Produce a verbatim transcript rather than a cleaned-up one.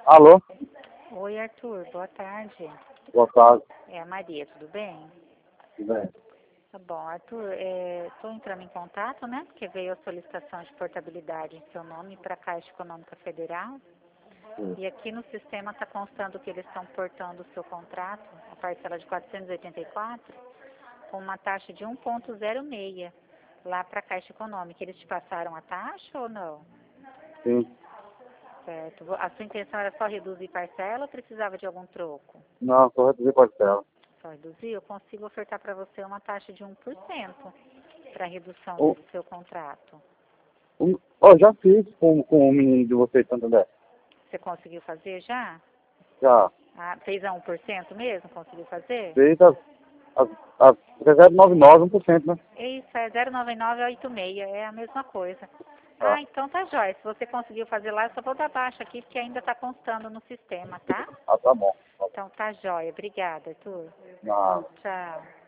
Alô? Oi, Arthur, boa tarde. Boa tarde. É a Maria, tudo bem? Tudo bem? Tá bom, Arthur, estou entrando em contato, né? Porque veio a solicitação de portabilidade em seu nome para a Caixa Econômica Federal. Sim. E aqui no sistema está constando que eles estão portando o seu contrato, a parcela de quatrocentos e oitenta e quatro, com uma taxa de um vírgula zero seis lá para a Caixa Econômica. Eles te passaram a taxa ou não? Sim. Certo. A sua intenção era só reduzir parcela ou precisava de algum troco? Não, só reduzir parcela. Só reduzir? Eu consigo ofertar para você uma taxa de um por cento para redução Oh, do seu contrato. um, oh, já fiz com, com o menino de vocês, Santander. Você conseguiu fazer já? Já. Ah, fez a um por cento mesmo? Conseguiu fazer? Fez as, as, as zero vírgula noventa e nove, um por cento, né? Isso, é zero vírgula noventa e nove oitenta e seis, é a mesma coisa. Tá. Ah, então tá jóia. Se você conseguiu fazer lá, eu só vou dar baixa aqui, porque ainda está constando no sistema, tá? Ah, tá bom. Então tá jóia. Obrigada, Arthur. Não. Tchau.